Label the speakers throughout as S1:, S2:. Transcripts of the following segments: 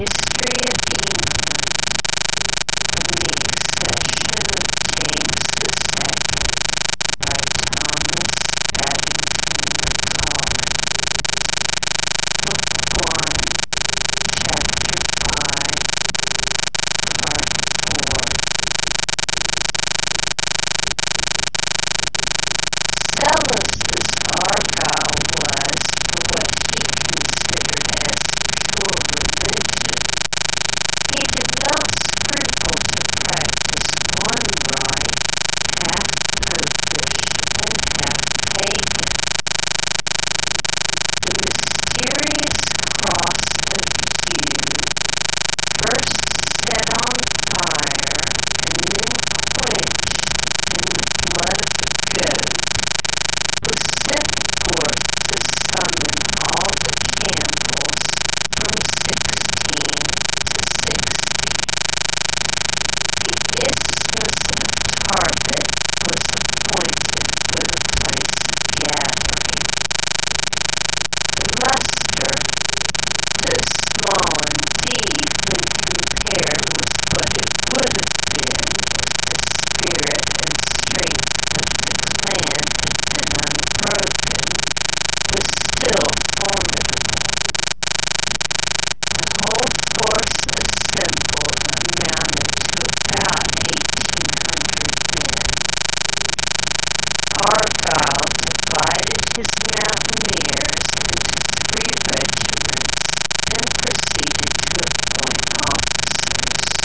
S1: History of England from the Accession of James II by Thomas Babington Macaulay. Book 1, Chapter 5, Part 4. Zealous as Argyle was for what he considered as pure religion, he did not scruple to practice one rite half popish and half pagan. The mysterious cross of yew, first set on fire and then quenched in the blood of a goat, was sent forth to summon all the Campbells from 16 to 60. The Isthmus of Tarbet was appointed for the place of gathering. The muster, though small indeed when compared with what it would have been if the spirit and strength of the clan had been unbroken, was still formidable. The whole force assembled amounted to about 1,800 men. Argyle divided his mountaineers into 3 regiments and proceeded to appoint officers.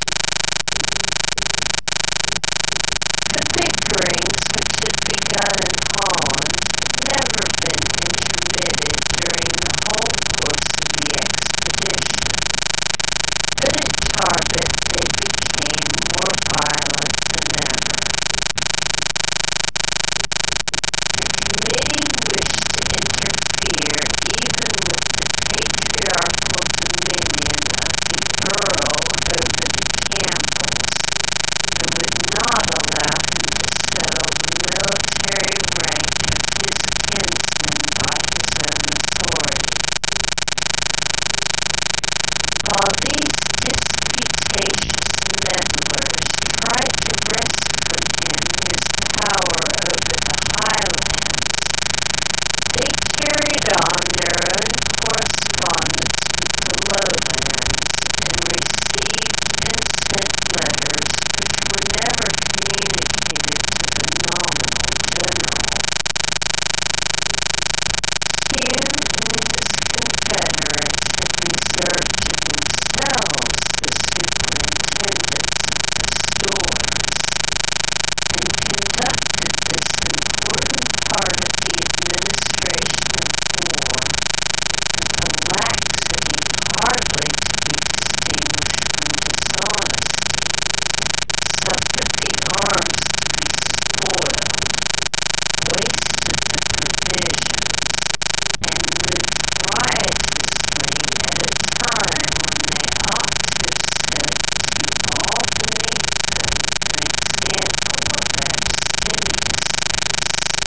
S1: The bickerings which had begun in Holland had never been intermitted during the whole course of the expedition, but at Tarbet they became more violent than ever. The committee wished to interfere even with the patriarchal dominion of the Earl over the Campbells, but would not allow him to settle the military rank of his kinsmen by his own authority. While these disputatious meddlers tried to wrest from him his power over the highlands, they carried on their own correspondence with the lowlands and received and sent letters which were never communicated to the nominal general. Hume and his confederates had reserved to themselves the superintendence of the stores, and conducted this important part of the administration of war with a laxity hardly to be distinguished from dishonesty, suffered the arms to be spoiled, wasted the provisions, and moved riotously at a time when they ought to have set to all beneath them an example of abstemiousness.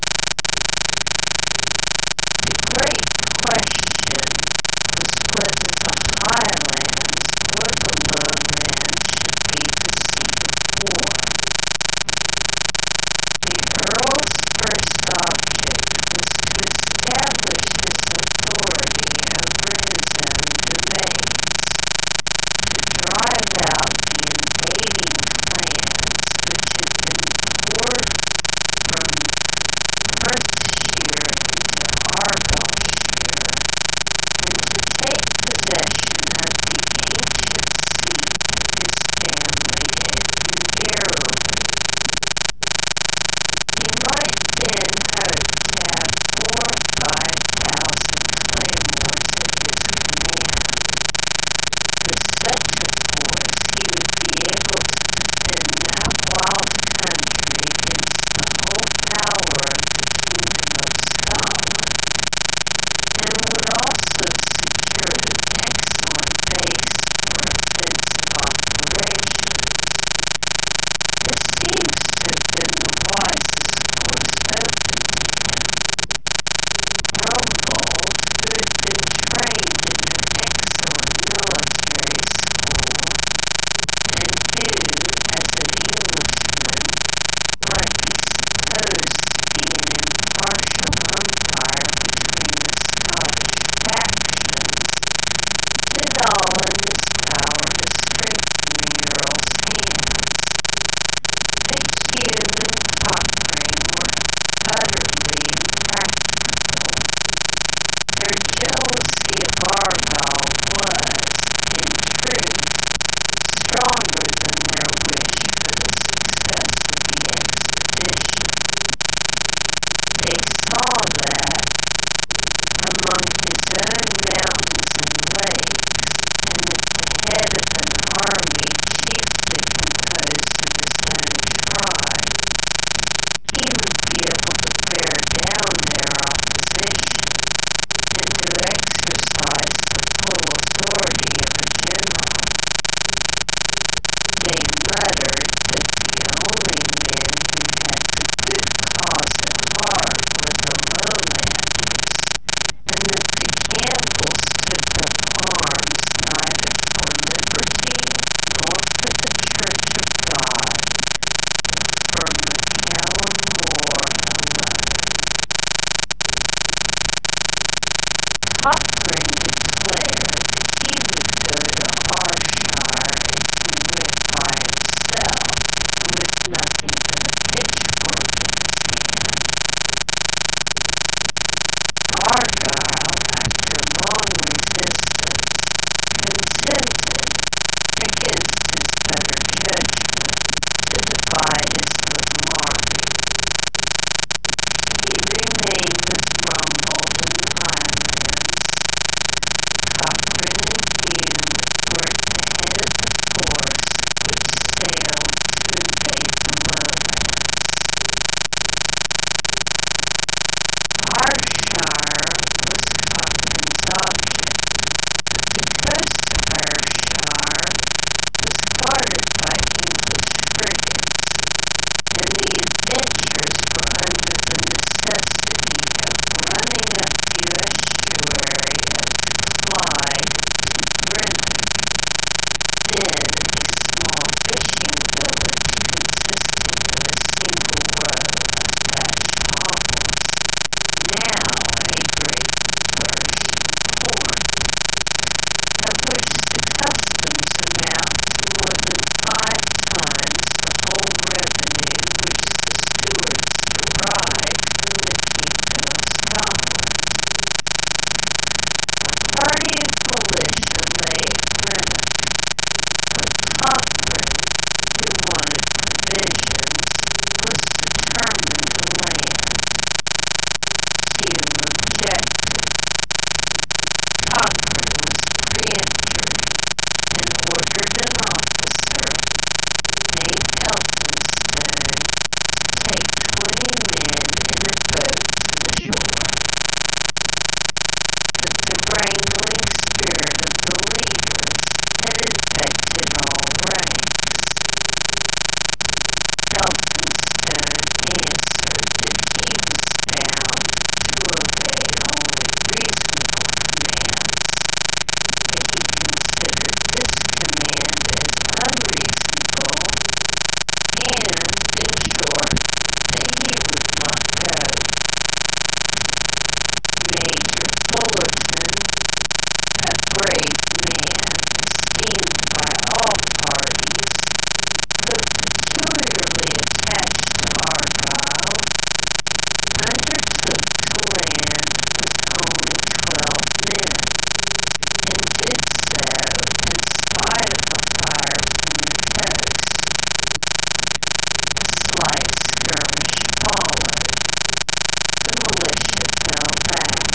S1: The great question was whether the highlands or the lowlands should be the seat of war. The Earl's first object was to establish his authority over his own domains, to drive out the invading clans which had been poured from Perthshire into Argyllshire, and to take possession of the ancient seat of his family at Inverary. Cochrane declared that he would go to Ayrshire if he went by himself and with nothing but a pitchfork in his hand. Argyll, after long resistance, consented, against his better judgment, to divide his little army. He remained with Rumbold in the Highlands. Cochrane and Hume were at the head of the force which sailed to invade the lowlands. Ayrshire was Cochrane's object, but the coast of Ayrshire was guarded by English frigates, and the adventurers were under the necessity of running up the estuary of the Clyde to Greenock, then a small fishing village consisting of a single row of thatched hovels, now a great flourishing port, of which the customs amount to more than 5 times the whole revenue which the Stuarts derived from the kingdom of Scotland. A party of militia lay at Greenock, but Cochrane, who wanted provisions, was determined to land. Hume objected. Cochrane was peremptory and ordered an officer named Elphinstone to take 20 men in a boat to the shore. But the wrangling spirit of the leaders had infected all ranks. Elphinstone answered that he was bound to obey only reasonable commands, that he considered this command as unreasonable, and, in short, that he would not go. Major Fullerton, a brave man esteemed by all parties, though peculiarly attached to Argyll, undertook to land with only 12 men, and did so in spite of a fire from the coast. A slight skirmish followed. The militia fell back.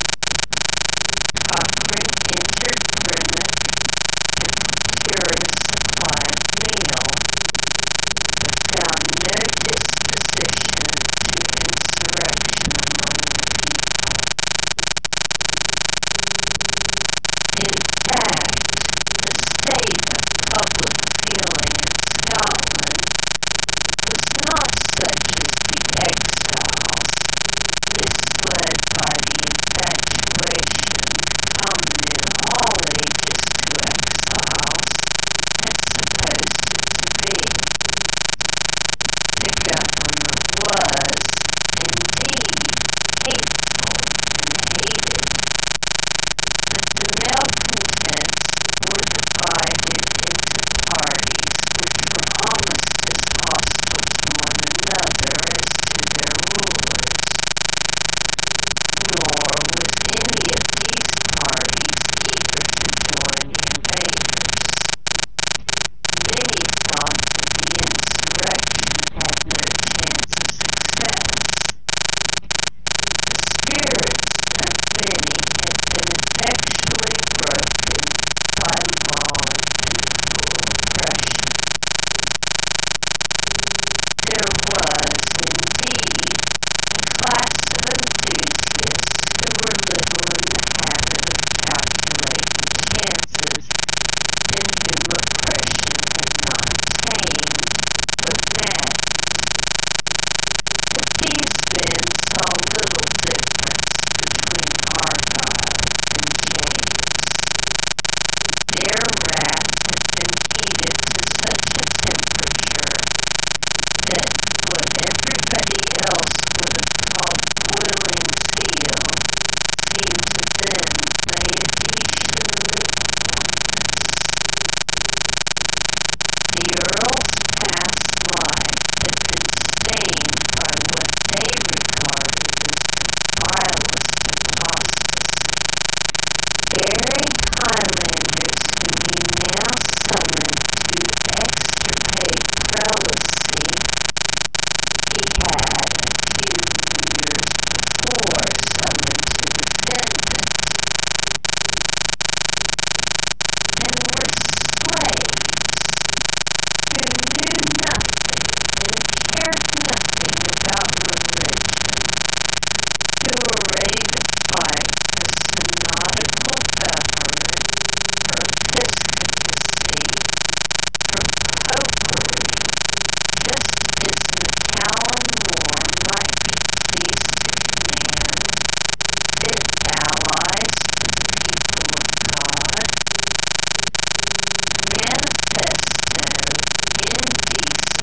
S1: Cochrane entered Greenock and procured a supply of meal, but found no disposition to insurrection among the people. In fact, the state of public feeling in Scotland was not such as the exiles, misled by the infatuation common in all ages to exiles, had supposed it to be. The government was, indeed, hateful and hated, but the malcontents were divided into parties which were almost as hostile to one another as to their rulers. Nor was any of these parties eager to join the invaders. Many thought that the insurrection had no chance of success. The spirit of many had been effectually broken by long and cruel oppression. There was, indeed, a class of enthusiasts who were little in the habit of calculating chances, and whom oppression had not tamed, but maddened. But these men saw little difference between Argyll and James. Their wrath had been heated to such a temperature that what everybody else would have called boiling zeal seemed to them nothing and care nothing about religion, who are ready to fight a synodical government for episcopacy, for popery, just as Macallum Moore might be pleased to command fit allies for the people of God. Manifesto NBC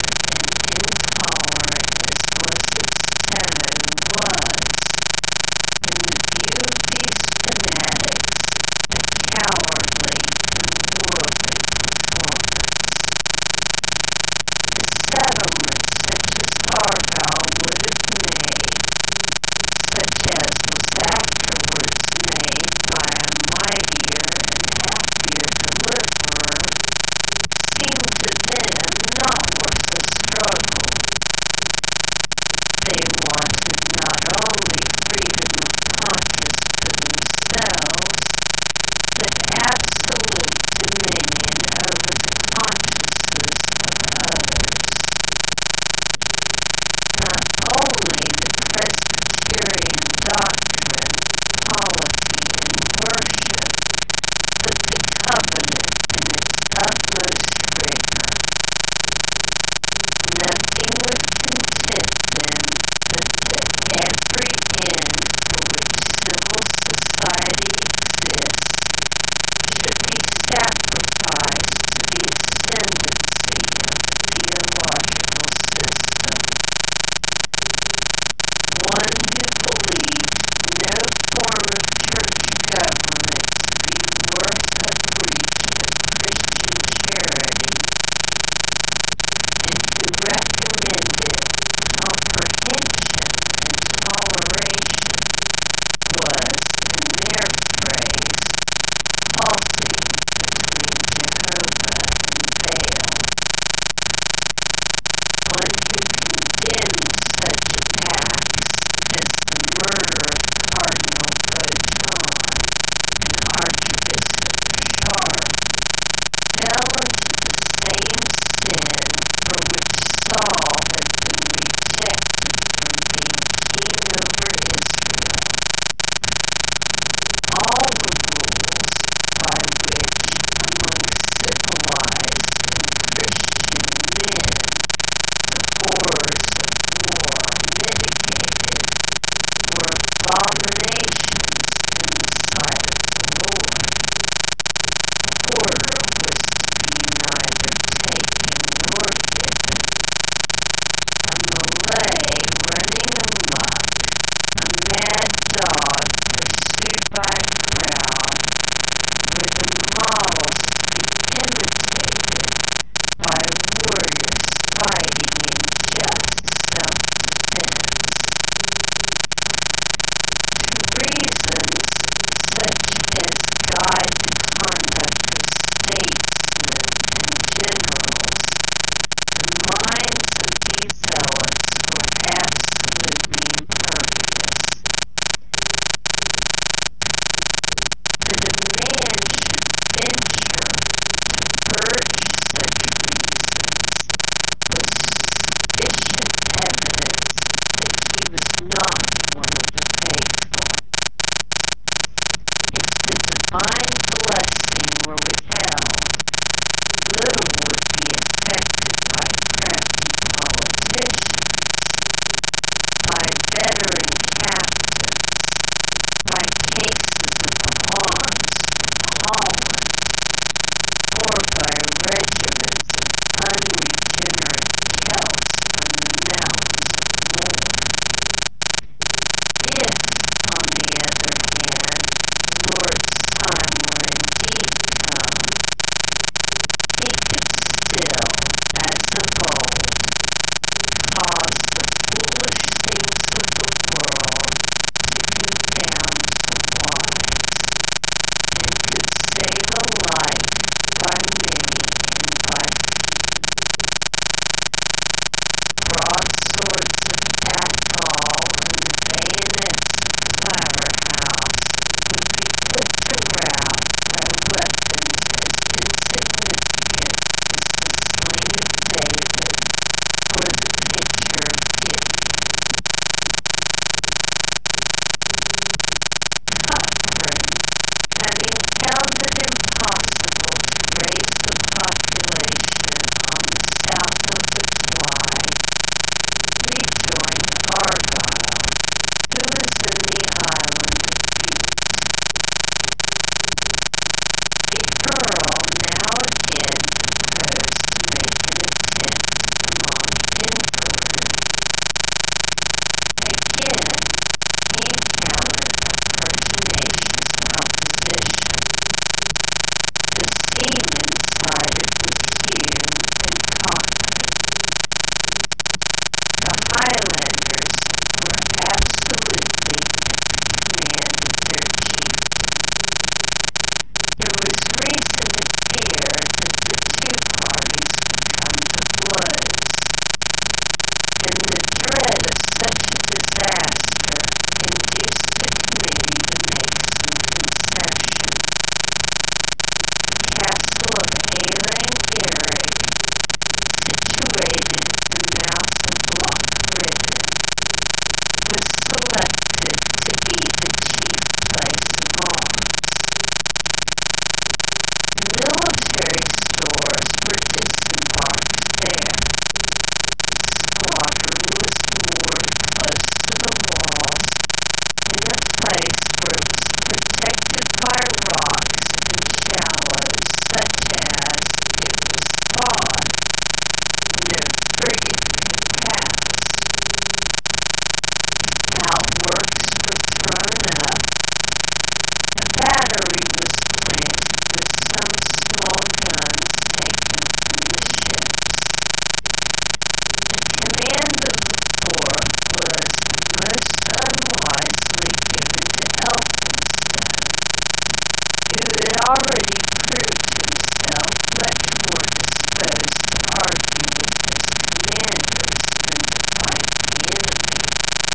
S1: already proved himself much more disposed to argue with his commanders than to fight the enemy.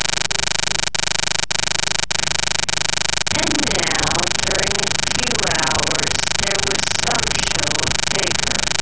S1: And now, during a few hours, there was some show of vigor.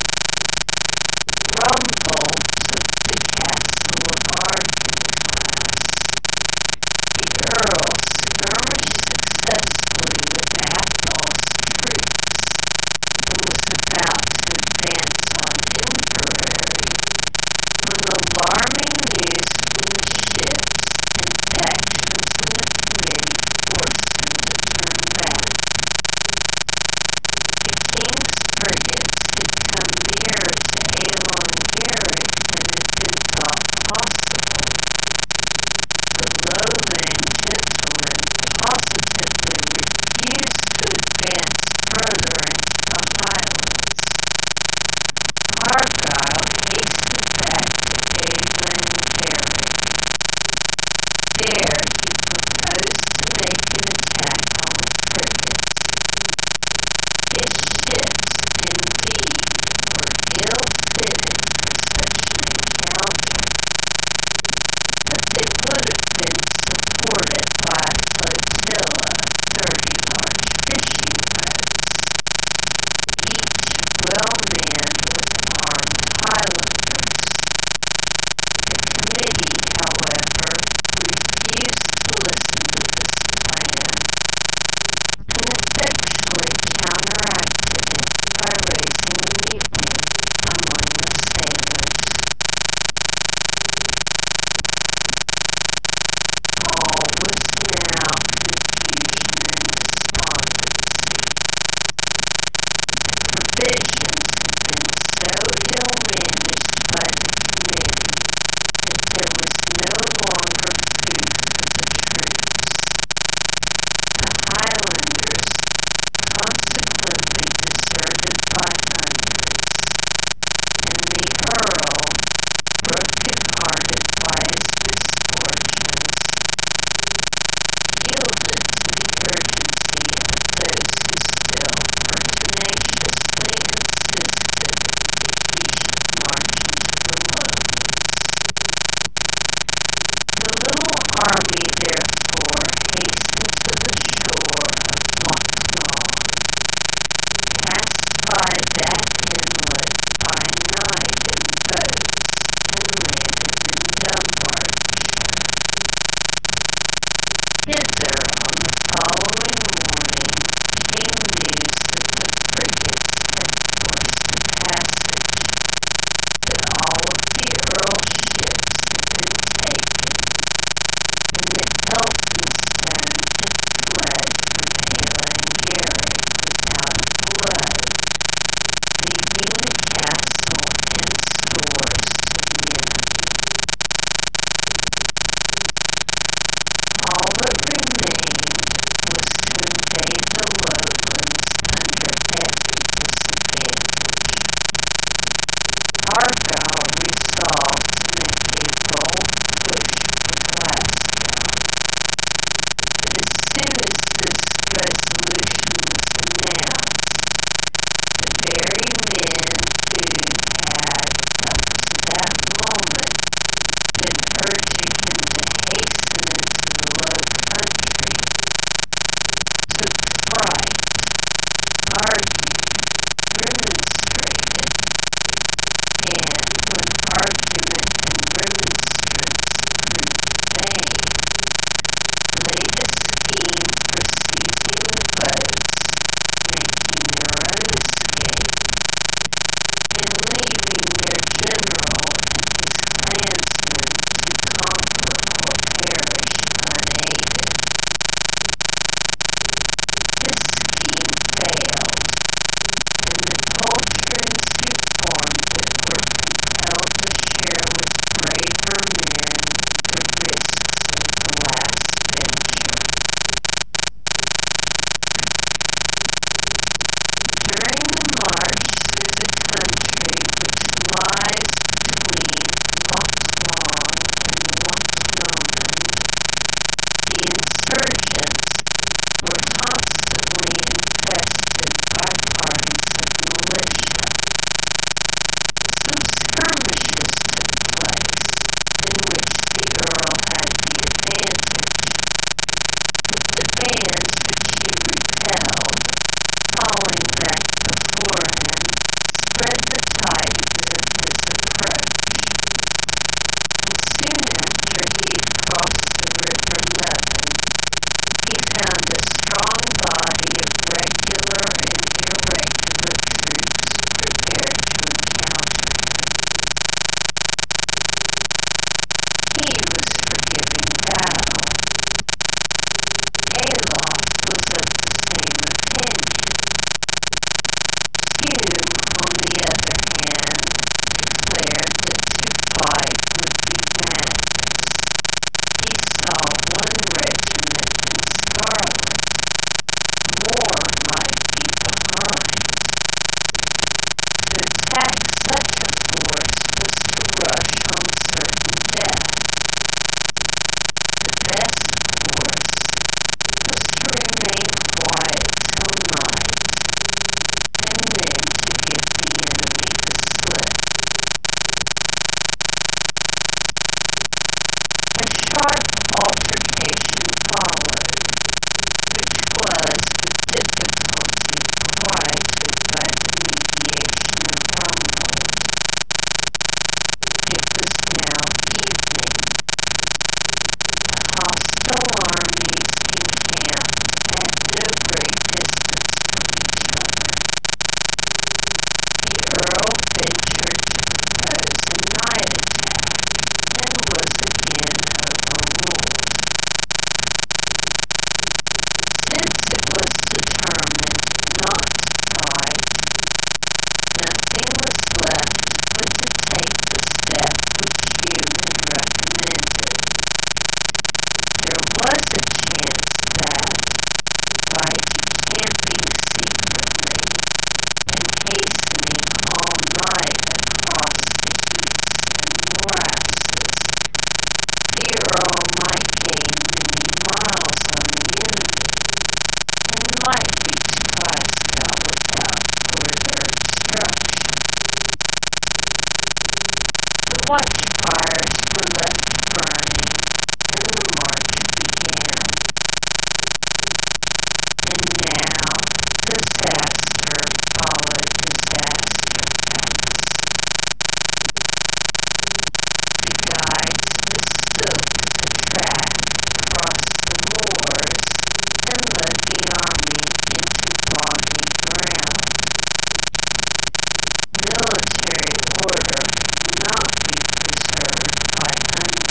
S1: Rumbold took the castle of Argenglass. The Earl skirmished successfully with Athol's troops and was about to advance on Inverary when alarming news from the ships and factions in the Committee forced him to turn back. The king's frigates had come nearer to Eilon Garrick than had been thought possible. The lowland gentlemen positively refused to advance further into the Highlands. Argyle hastened back to Eilon Garrick. There he proposed to make an attack on the frigates. His ships, indeed, were ill-fitted for such an encounter, but they would have been supported by a flotilla of 30 large fishing boats, each well manned with armed Highlanders. The committee, however, refused to listen to this plan and effectually counteracted it by raising a mutiny among the sailors. All was now confusion and despondency. The provisions had been so ill managed by the committee that there was no longer food for the troops. The Highlanders consequently deserted by hundreds, and the Earl, broken-hearted by his misfortunes, yielded to the urgency of those who still pertinaciously insisted that he should march into the lowlands. The little army, therefore, hastened to the shore of Loch Long, passed by that inlet by night in boats, and landed in Dunbartonshire. Hither on the following morning came news that the frigates had forced a passage, that all of the Earl's ships had been taken, and that Elphinstone had fled from Eilon Garrick without a blow, leaving the castle and stores to the enemy. All that remained was to invade the lowlands under every disadvantage. Argyle resolved to make a bold push for Glasgow, but as soon as this resolution was announced, the very men who had, up to that moment, been urging him to hasten into the Low Country, took fright, argued, remonstrated, and when in which the Earl had the advantage. The bands which he repelled, falling back before him, spread the tidings of his approach, and soon after he had crossed the river Leven, he found a strong body of regular and irregular troops prepared to encounter him. He was for giving battle. Aelaf was of the same opinion. Hume, on the other hand, declared that to fight would be madness. He saw one regiment in scarlet. More might be behind. To attack such a force was to rush on certain death. The best course was to remain quiet till night, and then to give the enemy the slip. A sharp altercation followed, which was with difficulty quieted by the mediation of Rumbold. It was now evening. The hostile armies encamped at no great distance from each other. The Earl ventured to propose a night attack, and was again overruled. Since it was determined not to fight, nothing was left but to take the step which Hume had recommended. There was a chance that, by decamping secretly and hastening all night across the heaths and morasses, the Earl might gain many miles on the enemy, and might reach Glasgow without further obstruction. The watchfires were left burning, and the march began. And now disaster followed disaster fast. The guides mistook a track across the moors and led the army into boggy ground. Military order cannot be preserved by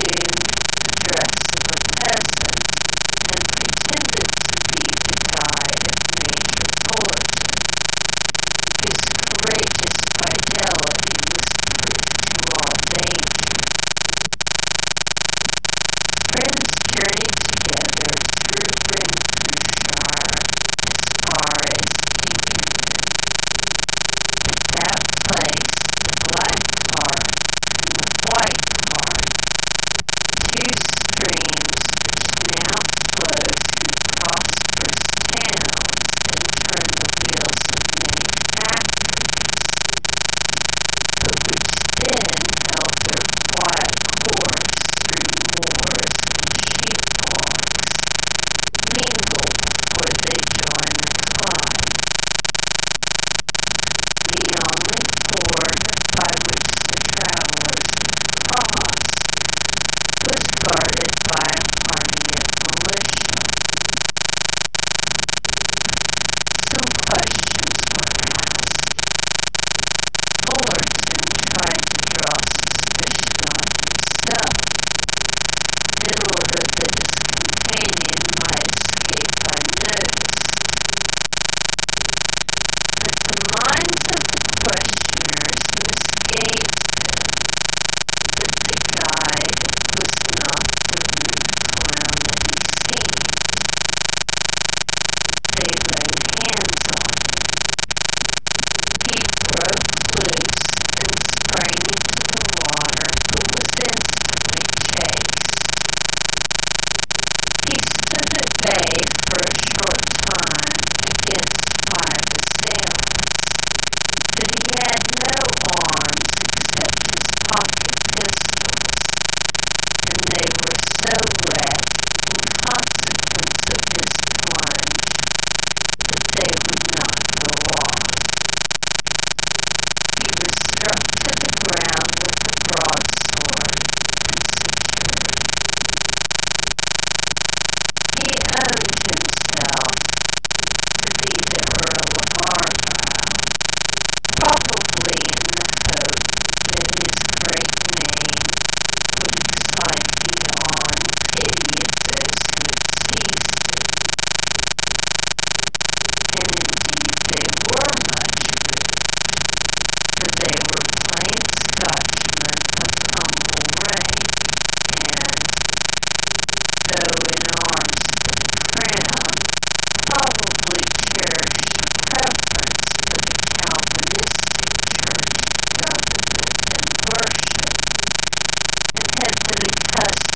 S1: assumed the dress of a peasant and pretended to be the guide of Major Fullerton, whose courageous fidelity was proof to all danger. Friends journeyed together through Renfrewshire as far as Dinkinson. At that place, the Black Cart and the White Cart, two streams which now flow through prosperous towns and turn the wheels of many factories, but which then held their quiet course through moors and sheepwalks, mingle before they join the Clyde. The only ford by which the travelers could cross was guarded by a party of militia. Some questions were asked. Fullerton tried to draw suspicion on himself in order that his companion might escape unnoticed. But the minds of the questioners misgave them that the guide was not the rude clown that he seemed. They laid hands on him. He broke loose and sprang into the water, but was instantly chased. He stood at bay for a short time against 5 assailants, but he had no arms except his pocket pistols, and they were so wet in consequence of his plunge that they would not go off. He was struck to the ground with a broadsword and secured. He owned himself to be the Earl of Argyll, probably in the hope that his great name would excite the awe and pity of those who had seized it. And indeed they were much moved, for they were plain Scotchmen of humble rank, and, though in arms for the crown, probably cherished a preference for the Calvinistic church government and worship, and had been accustomed